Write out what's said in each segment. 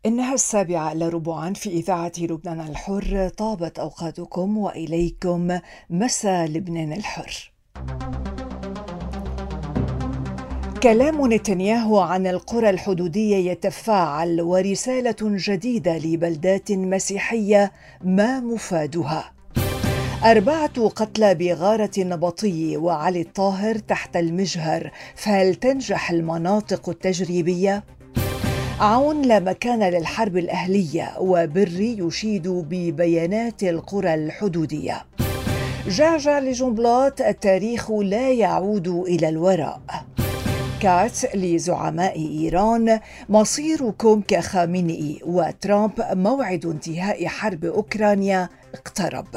إنها 7:15 في إذاعة لبنان الحر. طابت أوقاتكم وإليكم مساء لبنان الحر. كلام نتنياهو عن القرى الحدودية يتفاعل، ورسالة جديدة لبلدات مسيحية ما مفادها. 4 قتلى بغارة النبطي وعلي الطاهر تحت المجهر، فهل تنجح المناطق التجريبية؟ عون لا مكان للحرب الأهلية، وبري يشيد ببيانات القرى الحدودية. جعجع لجنبلاط، التاريخ لا يعود إلى الوراء. كاتس لزعماء إيران، مصيركم كخامنئي، وترامب موعد انتهاء حرب أوكرانيا اقترب.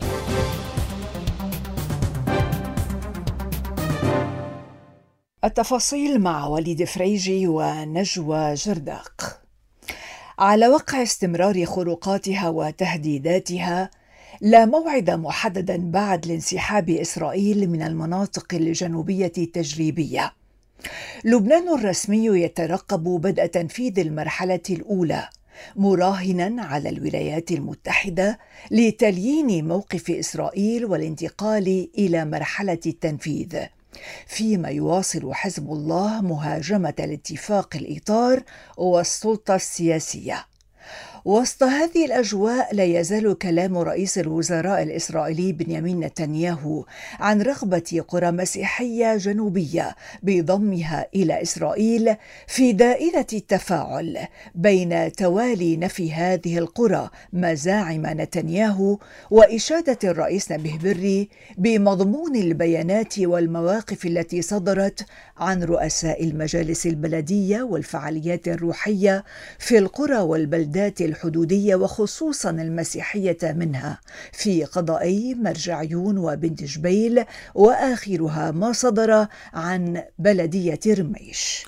التفاصيل مع وليد فريجي ونجوى جرداق. على وقع استمرار خروقاتها وتهديداتها، لا موعد محددا بعد لانسحاب إسرائيل من المناطق الجنوبية التجريبية. لبنان الرسمي يترقب بدء تنفيذ المرحلة الأولى، مراهنا على الولايات المتحدة لتليين موقف إسرائيل والانتقال إلى مرحلة التنفيذ، فيما يواصل حزب الله مهاجمة الاتفاق الإطار والسلطة السياسية. وسط هذه الأجواء، لا يزال كلام رئيس الوزراء الإسرائيلي بنيامين نتنياهو عن رغبة قرى مسيحية جنوبية بضمها إلى إسرائيل في دائرة التفاعل بين توالي نفي هذه القرى مزاعم نتنياهو وإشادة الرئيس نبيه بري بمضمون البيانات والمواقف التي صدرت عن رؤساء المجالس البلدية والفعاليات الروحية في القرى والبلدات الحدودية، وخصوصا المسيحية منها، في قضائي مرجعيون وبنت جبيل، وآخرها ما صدر عن بلدية رميش.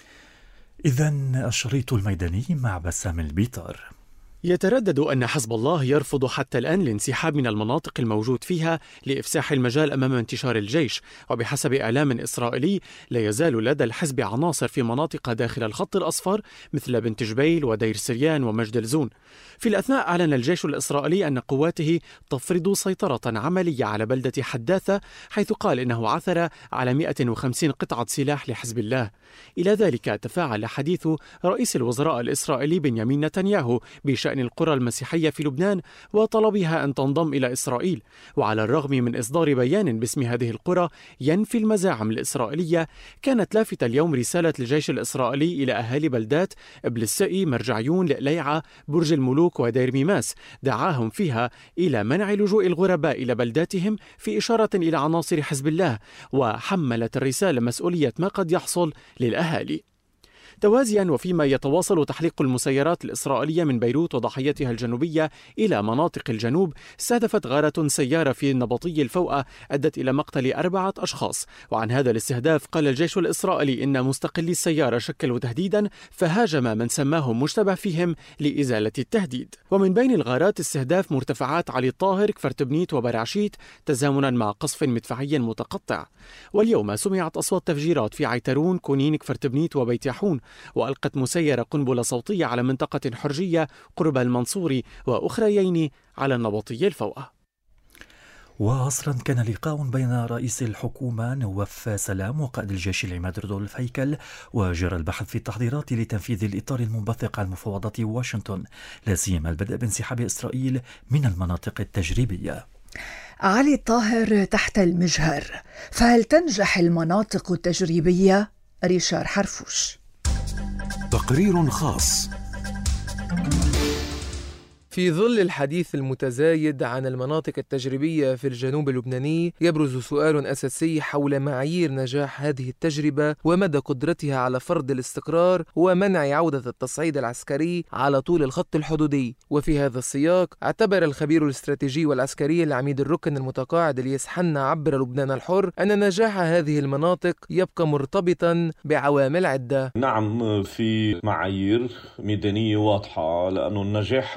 إذن الشريط الميداني مع بسام البيطار. يتردد أن حزب الله يرفض حتى الآن الانسحاب من المناطق الموجود فيها لإفساح المجال أمام انتشار الجيش، وبحسب إعلام إسرائيلي لا يزال لدى الحزب عناصر في مناطق داخل الخط الأصفر مثل بنت جبيل ودير سريان ومجد الزون. في الأثناء أعلن الجيش الإسرائيلي أن قواته تفرض سيطرة عملية على بلدة حداثة، حيث قال إنه عثر على 150 قطعة سلاح لحزب الله. إلى ذلك تفاعل حديث رئيس الوزراء الإسرائيلي بنيامين نتنياهو بشأن القرى المسيحية في لبنان وطلبها أن تنضم إلى إسرائيل. وعلى الرغم من إصدار بيان باسم هذه القرى ينفي المزاعم الإسرائيلية، كانت لافتة اليوم رسالة الجيش الإسرائيلي إلى أهالي بلدات إبل-السقي، مرجعيون، ليعة، برج الملوك ودير ميماس، دعاهم فيها إلى منع لجوء الغرباء إلى بلداتهم، في إشارة إلى عناصر حزب الله، وحملت الرسالة مسؤولية ما قد يحصل للأهالي. توازيا وفيما يتواصل تحليق المسيرات الإسرائيلية من بيروت وضحيتها الجنوبية إلى مناطق الجنوب، استهدفت غارة سيارة في النبطي الفوأة أدت إلى مقتل 4 أشخاص. وعن هذا الاستهداف قال الجيش الإسرائيلي إن مستقلي السيارة شكلوا تهديدا، فهاجم من سماهم مشتبه فيهم لإزالة التهديد. ومن بين الغارات استهداف مرتفعات علي الطاهر، كفرتبنيت وبرعشيت، تزامنا مع قصف مدفعي متقطع. واليوم سمعت أصوات تفجيرات في عيترون، كونين، كفرتبنيت وبيت يحون، وألقت مسيرة قنبلة صوتية على منطقة حرجية قرب المنصوري، وأخريين على النبطي الفوأة. وعصرا كان لقاء بين رئيس الحكومة نواف سلام وقائد الجيش العماد رودولف هيكل، وجرى البحث في التحضيرات لتنفيذ الإطار المنبثق عن مفاوضات واشنطن، لا سيما البدء بانسحاب إسرائيل من المناطق التجريبية. علي الطاهر تحت المجهر، فهل تنجح المناطق التجريبية؟ ريشار حرفوش. تقرير خاص. في ظل الحديث المتزايد عن المناطق التجريبية في الجنوب اللبناني، يبرز سؤال أساسي حول معايير نجاح هذه التجربة ومدى قدرتها على فرض الاستقرار ومنع عودة التصعيد العسكري على طول الخط الحدودي. وفي هذا السياق، اعتبر الخبير الاستراتيجي والعسكري العميد الركن المتقاعد الياس حنا عبر لبنان الحر أن نجاح هذه المناطق يبقى مرتبطا بعوامل عدة. نعم، في معايير ميدانية واضحة، لأنه نجاح المناطق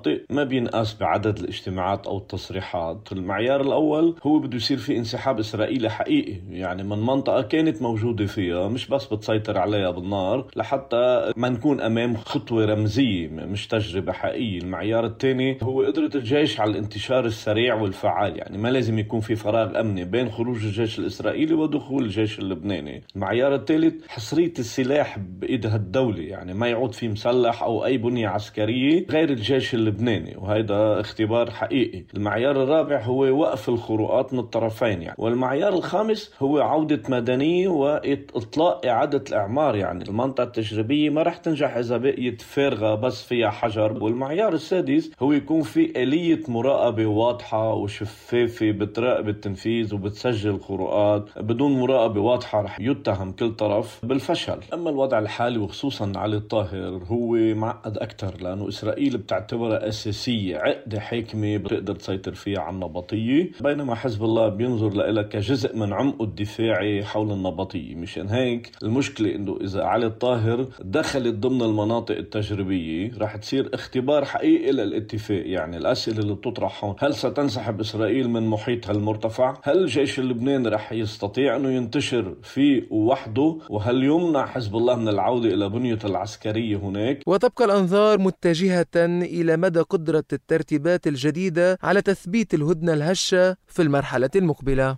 المناطق ما بينقاس بعدد الاجتماعات أو التصريحات. المعيار الأول هو بده يصير في انسحاب إسرائيلي حقيقي، يعني من منطقة كانت موجودة فيها، مش بس بتسيطر عليها بالنار، لحتى ما نكون أمام خطوة رمزية مش تجربة حقيقية. المعيار الثاني هو قدرة الجيش على الانتشار السريع والفعال، يعني ما لازم يكون في فراغ أمني بين خروج الجيش الإسرائيلي ودخول الجيش اللبناني. المعيار الثالث حصرية السلاح بإيدها الدولة، يعني ما يعود في مسلح أو أي بنية عسكرية غير الجيش اللبناني، وهذا اختبار حقيقي. المعيار الرابع هو وقف الخروقات من الطرفين يعني. والمعيار الخامس هو عودة مدنية وإطلاق إعادة الإعمار، يعني المنطقة التجريبية ما رح تنجح إذا بقيت فارغة بس فيها حجر. والمعيار السادس هو يكون في آلية مراقبة واضحة وشفافة بتراقب التنفيذ وبتسجل خروقات. بدون مراقبة واضحة رح يتهم كل طرف بالفشل. أما الوضع الحالي وخصوصا علي الطاهر هو معقد أكثر، لأنه إسرائيل بتعتبرها أساسية، عقدة حاكمة بتقدر تسيطر فيها على النبطية، بينما حزب الله بينظر لها كجزء من عمقه الدفاعي حول النبطية. مشان هيك المشكلة إنه إذا علي الطاهر دخلت ضمن المناطق التجريبية رح تصير اختبار حقيقي للاتفاق. يعني الأسئلة اللي بتطرح هون: هل ستنسحب إسرائيل من محيطها المرتفع؟ هل الجيش اللبناني رح يستطيع أنه ينتشر فيه وحده؟ وهل يمنع حزب الله من العودة إلى بنيته العسكرية هناك؟ وتبقى الأنظار متجهة إلى مدى قدرة الترتيبات الجديدة على تثبيت الهدنة الهشة في المرحلة المقبلة.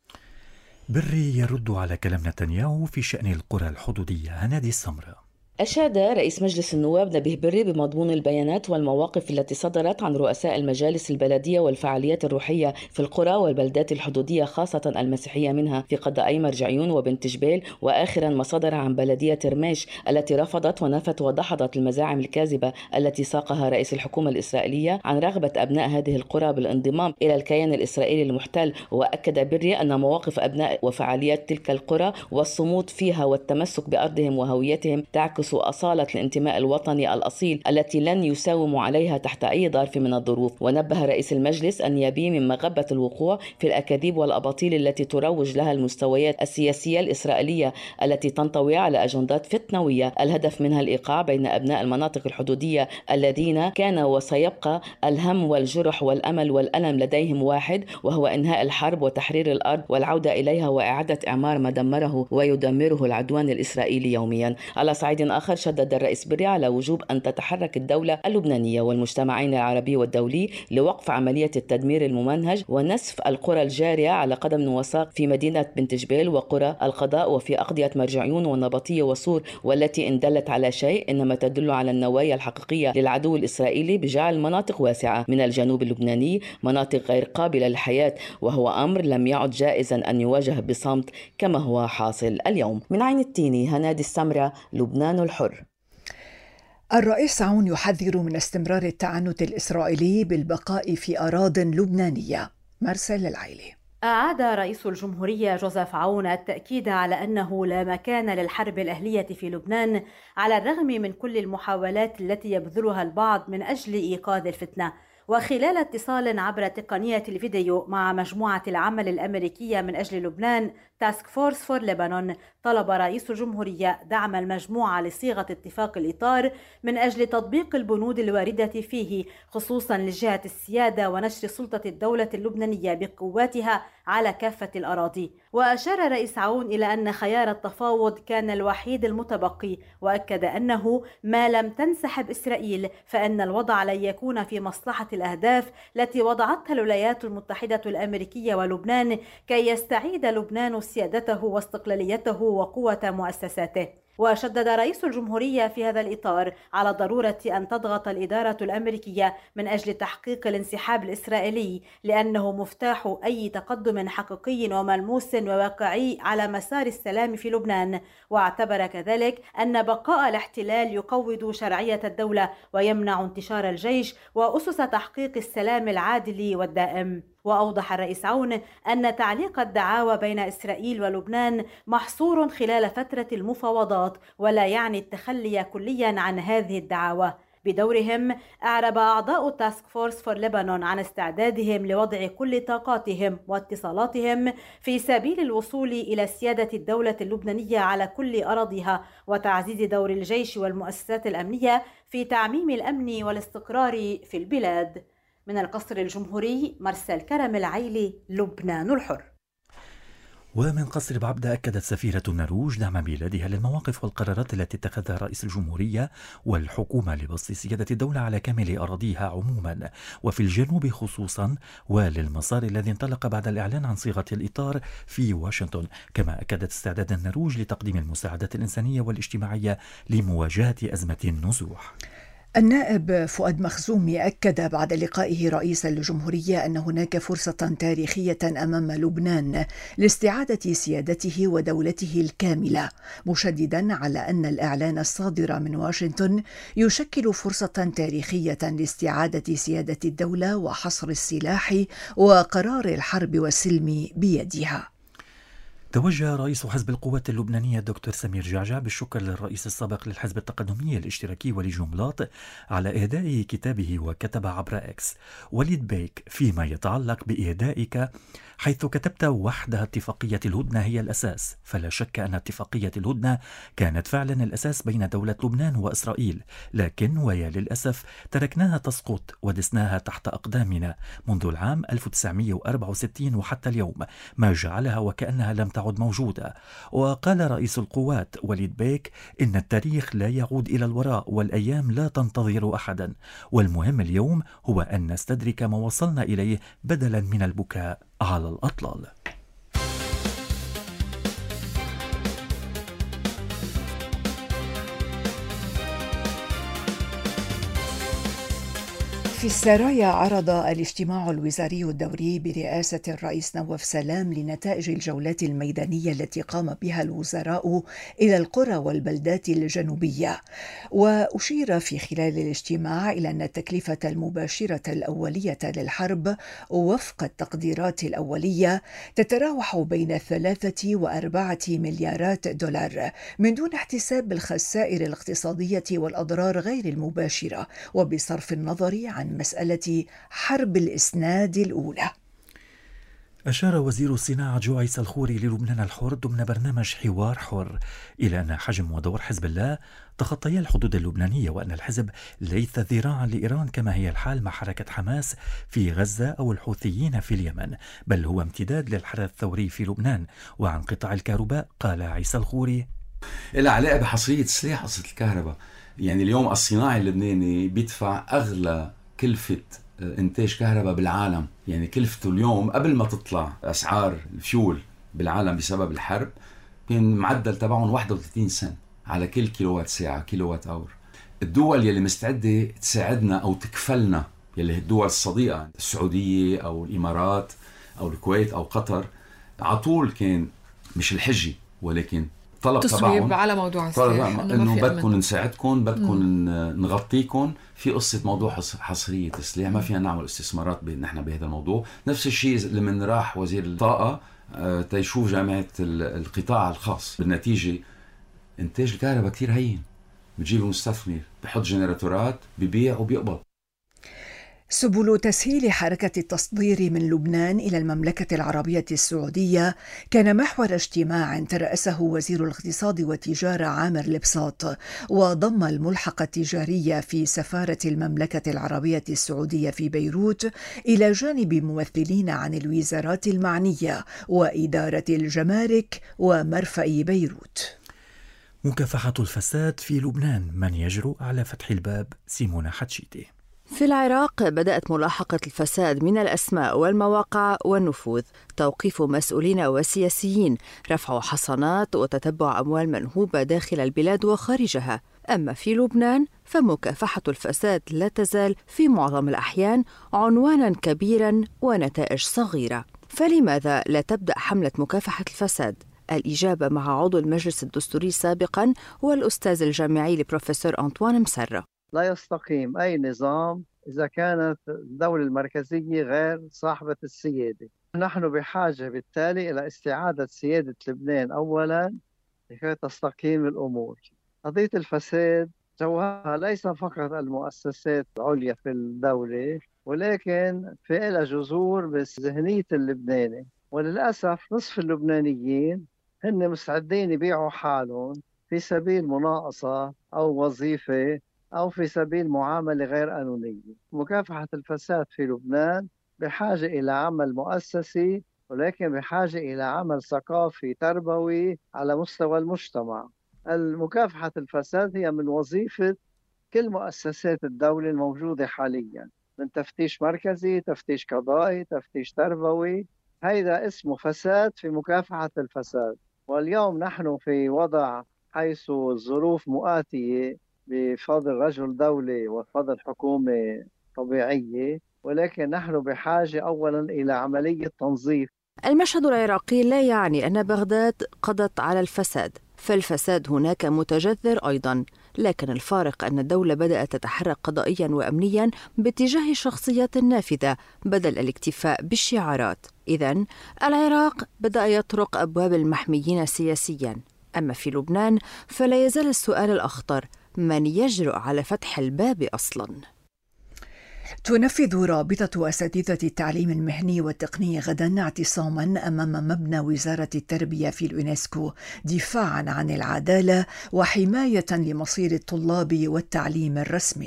بري يرد على كلام نتنياهو في شأن القرى الحدودية. هنادي السمرة. أشاد رئيس مجلس النواب نبيه بري بمضمون البيانات والمواقف التي صدرت عن رؤساء المجالس البلدية والفعاليات الروحية في القرى والبلدات الحدودية خاصة المسيحية منها في قضائي مرجعيون وبنت جبيل، وآخرا ما صدر عن بلدية رميش التي رفضت ونفت ودحضت المزاعم الكاذبة التي ساقها رئيس الحكومة الإسرائيلية عن رغبة أبناء هذه القرى بالانضمام إلى الكيان الإسرائيلي المحتل. وأكد بري أن مواقف أبناء وفعاليات تلك القرى والصمود فيها والتمسك بأرضهم وهويتهم تعكس أصالة الانتماء الوطني الأصيل التي لن يساوم عليها تحت أي ظرف من الظروف. ونبه رئيس المجلس أن يبي من مغبة الوقوع في الأكاذيب والأباطيل التي تروج لها المستويات السياسية الإسرائيلية التي تنطوي على أجندات فتنوية الهدف منها الإيقاع بين أبناء المناطق الحدودية الذين كان وسيبقى الهم والجرح والأمل والألم لديهم واحد، وهو إنهاء الحرب وتحرير الأرض والعودة إليها وإعادة إعمار ما دمره ويدمره العدوان الإسرائيلي يوميا. على صعيد آخر شدد الرئيس بري على وجوب أن تتحرك الدولة اللبنانية والمجتمعين العربي والدولي لوقف عملية التدمير الممنهج ونسف القرى الجارية على قدم وساق في مدينة بنت جبيل وقرى القضاء وفي أقضية مرجعيون والنبطية وصور، والتي إن دلت على شيء إنما تدل على النوايا الحقيقية للعدو الإسرائيلي بجعل مناطق واسعة من الجنوب اللبناني مناطق غير قابلة للحياة، وهو أمر لم يعد جائزا أن يواجه بصمت كما هو حاصل اليوم. من عين التيني، هنادي السمرة، لبنان الحر. الرئيس عون يحذر من استمرار التعنت الإسرائيلي بالبقاء في أراضٍ لبنانية. مرسل العيلي. أعاد رئيس الجمهورية جوزيف عون التأكيد على أنه لا مكان للحرب الأهلية في لبنان على الرغم من كل المحاولات التي يبذلها البعض من أجل إيقاظ الفتنة. وخلال اتصال عبر تقنية الفيديو مع مجموعة العمل الأمريكية من أجل لبنان تاسك فورس فور لبنان، طلب رئيس الجمهورية دعم المجموعة لصيغة اتفاق الإطار من أجل تطبيق البنود الواردة فيه، خصوصا لجهة السيادة ونشر سلطة الدولة اللبنانية بقواتها على كافة الأراضي. وأشار رئيس عون إلى أن خيار التفاوض كان الوحيد المتبقي، وأكد أنه ما لم تنسحب إسرائيل فإن الوضع لن يكون في مصلحة الأهداف التي وضعتها الولايات المتحدة الأمريكية ولبنان كي يستعيد لبنان سيادته واستقلاليته وقوة مؤسساته. وشدد رئيس الجمهورية في هذا الإطار على ضرورة أن تضغط الإدارة الأمريكية من أجل تحقيق الانسحاب الإسرائيلي، لأنه مفتاح أي تقدم حقيقي وملموس وواقعي على مسار السلام في لبنان. واعتبر كذلك أن بقاء الاحتلال يقوض شرعية الدولة ويمنع انتشار الجيش وأسس تحقيق السلام العادل والدائم. وأوضح الرئيس عون أن تعليق الدعاوى بين إسرائيل ولبنان محصور خلال فترة المفاوضات، ولا يعني التخلي كليا عن هذه الدعاوى. بدورهم أعرب أعضاء تاسك فورس فور لبنان عن استعدادهم لوضع كل طاقاتهم واتصالاتهم في سبيل الوصول إلى سيادة الدولة اللبنانية على كل أراضيها وتعزيز دور الجيش والمؤسسات الأمنية في تعميم الأمن والاستقرار في البلاد. من القصر الجمهوري مرسل كرم العيلي، لبنان الحر. ومن قصر بعبدة أكدت سفيرة النرويج دعم بلادها للمواقف والقرارات التي اتخذها رئيس الجمهورية والحكومة لبسط سيادة الدولة على كامل أراضيها عموما وفي الجنوب خصوصا، وللمسار الذي انطلق بعد الإعلان عن صيغة الإطار في واشنطن. كما أكدت استعداد النرويج لتقديم المساعدات الإنسانية والاجتماعية لمواجهة أزمة النزوح. النائب فؤاد مخزومي أكد بعد لقائه رئيس الجمهورية أن هناك فرصة تاريخية أمام لبنان لاستعادة سيادته ودولته الكاملة، مشددا على أن الإعلان الصادر من واشنطن يشكل فرصة تاريخية لاستعادة سيادة الدولة وحصر السلاح وقرار الحرب والسلم بيدها. توجه رئيس حزب القوات اللبنانية الدكتور سمير جعجع بالشكر للرئيس السابق للحزب التقدمي الاشتراكي ولي جنبلاط على إهداء كتابه، وكتب عبر إكس: وليد بيك، فيما يتعلق بإهدائك حيث كتبت وحدها اتفاقية الهدنة هي الأساس، فلا شك أن اتفاقية الهدنة كانت فعلا الأساس بين دولة لبنان وإسرائيل، لكن ويا للأسف تركناها تسقط ودسناها تحت أقدامنا منذ العام 1964 وحتى اليوم، ما جعلها وكأنها لم تعد موجودة. وقال رئيس القوات وليد بيك إن التاريخ لا يعود إلى الوراء والأيام لا تنتظر أحدا، والمهم اليوم هو أن نستدرك ما وصلنا إليه بدلا من البكاء على الأطلال. في السرايا عرض الاجتماع الوزاري الدوري برئاسة الرئيس نواف سلام لنتائج الجولات الميدانية التي قام بها الوزراء إلى القرى والبلدات الجنوبية. وأشير في خلال الاجتماع إلى أن التكلفة المباشرة الأولية للحرب وفق التقديرات الأولية تتراوح بين 3 و4 مليارات دولار، من دون احتساب الخسائر الاقتصادية والأضرار غير المباشرة، وبصرف النظر عن مسألة حرب الإسناد الأولى. أشار وزير الصناعة جوعيس الخوري للبنان الحر ضمن برنامج حوار حر إلى أن حجم ودور حزب الله تخطيا الحدود اللبنانية، وأن الحزب ليس ذراعا لإيران كما هي الحال مع حركة حماس في غزة أو الحوثيين في اليمن، بل هو امتداد للحراك الثوري في لبنان. وعن قطاع الكهرباء قال عيسى الخوري: إلى علاقة بحصرية السلاح قصة الكهرباء. يعني اليوم الصناعي اللبناني بيدفع أغلى كلفة إنتاج كهرباء بالعالم. يعني كلفته اليوم قبل ما تطلع أسعار الفيول بالعالم بسبب الحرب كان معدل تبعهم 31 سنت على كل كيلووات ساعة، كيلووات أور. الدول يلي مستعدة تساعدنا أو تكفلنا، يلي الدول الصديقة، السعودية أو الإمارات أو الكويت أو قطر، عطول كان مش الحجي ولكن طلب تصويب على موضوع السلاح، انه بدكم نساعدكم، بدكم نغطيكم في قصه موضوع حصريه السلاح. ما فينا نعمل استثمارات نحن بهذا الموضوع. نفس الشيء لمن راح وزير الطاقه تيشوف جامعه القطاع الخاص. بالنتيجه انتاج الكهرباء كثير هين، بتجيب مستثمر بحط جنراتورات ببيع وبيقبض. سبل تسهيل حركة التصدير من لبنان إلى المملكة العربية السعودية كان محور اجتماع ترأسه وزير الاقتصاد والتجارة عامر البساط، وضم الملحق التجاري في سفارة المملكة العربية السعودية في بيروت إلى جانب ممثلين عن الوزارات المعنية وإدارة الجمارك ومرفأ بيروت. مكافحة الفساد في لبنان، من يجرؤ على فتح الباب؟ سيمونة حتشيتي. في العراق بدأت ملاحقة الفساد من الأسماء والمواقع والنفوذ، توقيف مسؤولين وسياسيين، رفع حصانات وتتبع أموال منهوبة داخل البلاد وخارجها. أما في لبنان فمكافحة الفساد لا تزال في معظم الأحيان عنوانا كبيرا ونتائج صغيرة. فلماذا لا تبدأ حملة مكافحة الفساد؟ الإجابة مع عضو المجلس الدستوري سابقا والأستاذ الجامعي البروفيسور أنطوان مسرة. لا يستقيم أي نظام إذا كانت الدولة المركزية غير صاحبة السيادة. نحن بحاجة بالتالي إلى استعادة سيادة لبنان أولا لكي تستقيم الأمور. قضية الفساد جوهرها ليس فقط المؤسسات العليا في الدولة، ولكن في لها جذور بذهنية اللبناني. وللأسف نصف اللبنانيين هن مستعدين يبيعوا حالهم في سبيل مناقصة أو وظيفة أو في سبيل معاملة غير قانونية. مكافحة الفساد في لبنان بحاجة إلى عمل مؤسسي، ولكن بحاجة إلى عمل ثقافي تربوي على مستوى المجتمع. المكافحة الفساد هي من وظيفة كل مؤسسات الدولة الموجودة حاليا، من تفتيش مركزي، تفتيش قضائي، تفتيش تربوي. هذا اسمه فساد في مكافحة الفساد. واليوم نحن في وضع حيث الظروف مؤاتية بفضل رجل دولة وفضل حكومة طبيعية، ولكن نحن بحاجة أولا إلى عملية تنظيف. المشهد العراقي لا يعني أن بغداد قضت على الفساد، فالفساد هناك متجذر أيضا، لكن الفارق أن الدولة بدأت تتحرك قضائيا وأمنيا باتجاه شخصيات نافذة بدل الاكتفاء بالشعارات. إذن العراق بدأ يطرق أبواب المحميين سياسيا، أما في لبنان فلا يزال السؤال الأخطر: من يجرؤ على فتح الباب أصلا؟ تنفذ رابطة أساتذة التعليم المهني والتقني غدا اعتصاما أمام مبنى وزارة التربية في اليونسكو دفاعا عن العدالة وحماية لمصير الطلاب والتعليم الرسمي.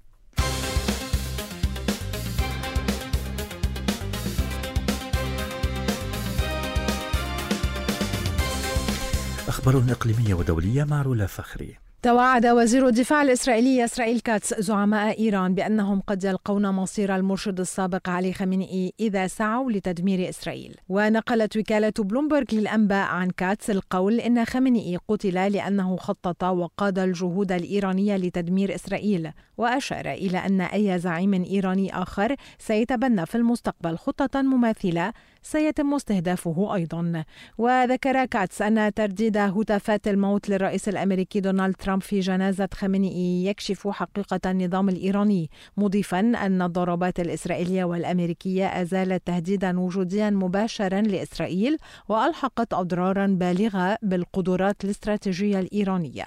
أخبار إقليمية ودولية مع رولا فخري. توعد وزير الدفاع الإسرائيلي إسرائيل كاتس زعماء إيران بأنهم قد يلقون مصير المرشد السابق علي خامنئي إذا سعوا لتدمير إسرائيل. ونقلت وكالة بلومبرغ للأنباء عن كاتس القول إن خامنئي قتل لأنه خطط وقاد الجهود الإيرانية لتدمير إسرائيل، وأشار إلى أن أي زعيم إيراني آخر سيتبنى في المستقبل خطة مماثلة سيتم استهدافه أيضا. وذكر كاتس أن ترديد هتافات الموت للرئيس الأمريكي دونالد ترامب في جنازة خامنئي يكشف حقيقة النظام الإيراني، مضيفا أن الضربات الإسرائيلية والأمريكية أزالت تهديدا وجوديا مباشرا لإسرائيل وألحقت أضرارا بالغة بالقدرات الاستراتيجية الإيرانية.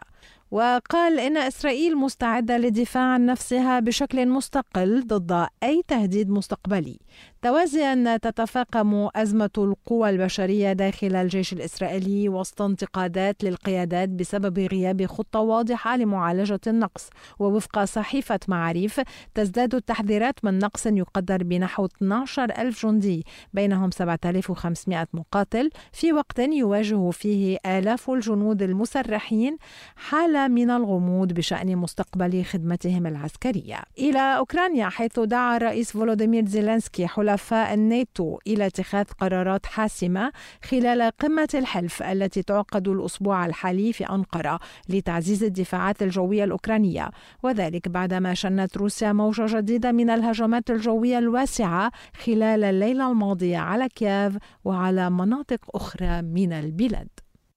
وقال إن إسرائيل مستعدة للدفاع عن نفسها بشكل مستقل ضد أي تهديد مستقبلي، توازيا تتفاقم أزمة القوى البشرية داخل الجيش الإسرائيلي وسط انتقادات للقيادات بسبب غياب خطة واضحة لمعالجة النقص. ووفق صحيفة معاريف تزداد التحذيرات من نقص يقدر بنحو 12,000 جندي بينهم 7,500 مقاتل، في وقت يواجه فيه آلاف الجنود المسرحين حالة من الغموض بشأن مستقبل خدمتهم العسكرية. إلى أوكرانيا، حيث دعا الرئيس فولوديمير زيلينسكي حلفاء الناتو إلى اتخاذ قرارات حاسمة خلال قمة الحلف التي تعقد الأسبوع الحالي في أنقرة لتعزيز الدفاعات الجوية الأوكرانية، وذلك بعدما شنت روسيا موجة جديدة من الهجمات الجوية الواسعة خلال الليلة الماضية على كييف وعلى مناطق أخرى من البلاد.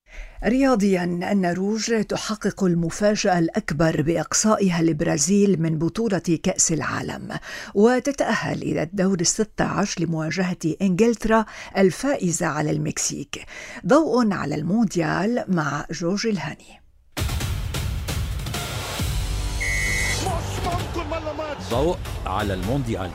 رياضيا، النرويج تحقق المفاجأة الأكبر بإقصائها البرازيل من بطولة كأس العالم وتتأهل إلى الدور 16 لمواجهة إنجلترا الفائزة على المكسيك. ضوء على المونديال مع جورج الهاني. ضوء على المونديال.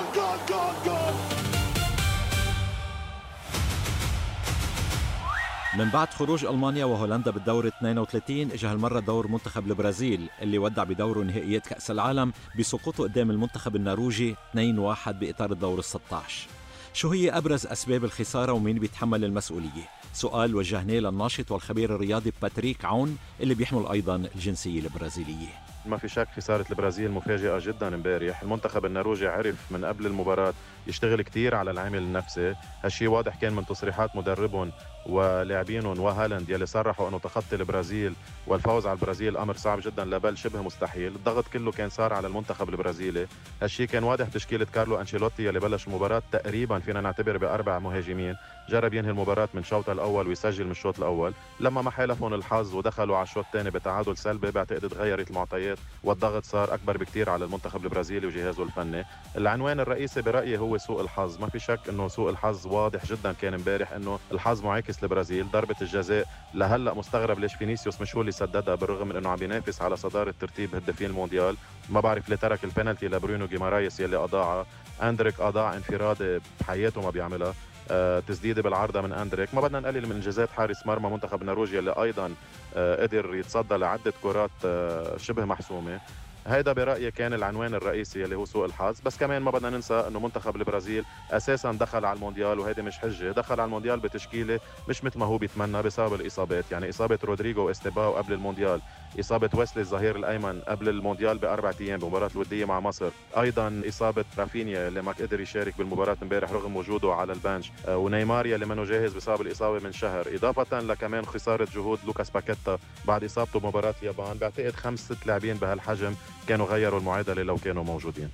من بعد خروج ألمانيا وهولندا بالدور 32 اجى هالمرة دور منتخب البرازيل اللي ودع بدوره نهائيات كأس العالم بسقوطه قدام المنتخب النرويجي 2-1 بإطار الدور 16. شو هي أبرز أسباب الخسارة ومين بيتحمل المسؤولية؟ سؤال وجهناه للناشط والخبير الرياضي باتريك عون اللي بيحمل أيضا الجنسية البرازيلية. ما في شك خسارة البرازيل مفاجئة جدا امبارح. المنتخب النرويجي عرف من قبل المباراة يشتغل كتير على العامل النفسي، هالشي واضح كان من تصريحات مدربهم ولاعبينهم وهالاند يلي صرحوا انه تخطي البرازيل والفوز على البرازيل امر صعب جدا لبل شبه مستحيل. الضغط كله كان صار على المنتخب البرازيلي، هالشي كان واضح بتشكيلة كارلو أنشيلوتي يلي بلش المباراة تقريبا فينا نعتبر بأربع مهاجمين، جرب ينهي المباراة من شوطها الأول ويسجل من الشوط الأول. لما ما حالفهم الحظ ودخلوا على الشوط الثاني بتعادل سلبي بعتقد تغيرت المعطيات والضغط صار أكبر بكتير على المنتخب البرازيلي وجهازه الفني. العنوان الرئيسي برأيي هو هو سوء الحظ. ما في شك انه سوء الحظ واضح جدا كان امبارح، انه الحظ معاكس للبرازيل. ضربة الجزاء لهلا مستغرب ليش فينيسيوس مش هو اللي سددها، بالرغم من انه عم ينافس على صدارة ترتيب هدافين المونديال. ما بعرف ليه ترك البنالتي لبرونو جيمارايس يلي اضاعها. اندريك اضاع انفراد بحياته ما بيعملها، تسديده بالعارضه من اندريك. ما بدنا نقلل من انجازات حارس مرمى منتخب النرويج اللي ايضا قدر يتصدى لعده كرات شبه محسومه. هيدا برأيي كان العنوان الرئيسي اللي هو سوء الحظ. بس كمان ما بدنا ننسى انه منتخب البرازيل اساسا دخل على المونديال، وهيدي مش حجه، دخل على المونديال بتشكيله مش مثل ما هو بيتمنى بسبب الاصابات. يعني اصابه رودريغو واستيباو قبل المونديال، اصابه ويسلي الظهير الايمن قبل المونديال ب4 ايام بمباراه الوديه مع مصر، ايضا اصابه رافينيا اللي ما قدر يشارك بالمباراه امبارح رغم وجوده على البنش، ونيمار اللي منه جاهز بسبب الاصابه من شهر، اضافه لكمان خساره جهود لوكاس باكيتا بعد اصابته بمباراه اليابان. بعتقد 5-6 لاعبين بهالحجم كانوا غيروا المعادله لو كانوا موجودين.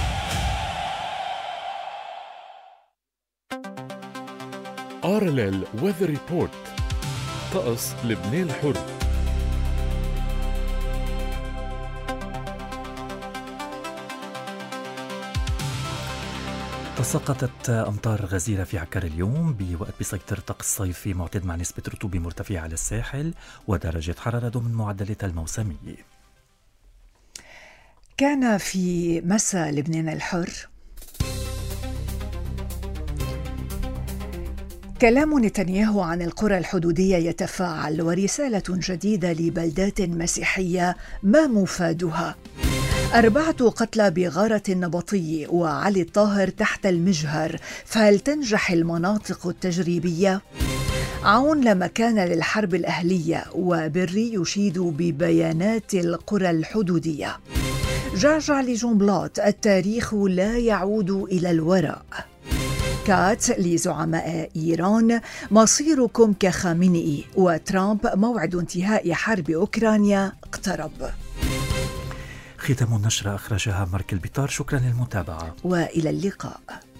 RLL Weather Report. طقس لبنان الحر. تساقطت أمطار غزيرة في عكار اليوم بوقت بيسيطر طقس صيفي معتدل مع نسبة رطوبة مرتفعة على الساحل ودرجة حرارة ضمن معدلاتها الموسمية. كان في مساء لبنان الحر كلام نتنياهو عن القرى الحدودية يتفاعل، ورسالة جديدة لبلدات مسيحية ما مفادها. 4 قتلى بغارة النبطي وعلي الطاهر تحت المجهر، فهل تنجح المناطق التجريبية؟ عون لا مكان للحرب الأهلية، وبري يشيد ببيانات القرى الحدودية. جعجع لجون بلاط، التاريخ لا يعود إلى الوراء. كاتس لزعماء إيران، مصيركم كخامنئي. وترامب، موعد انتهاء حرب أوكرانيا اقترب. ختام النشرة أخرجها مارك البطار. شكرا للمتابعة وإلى اللقاء.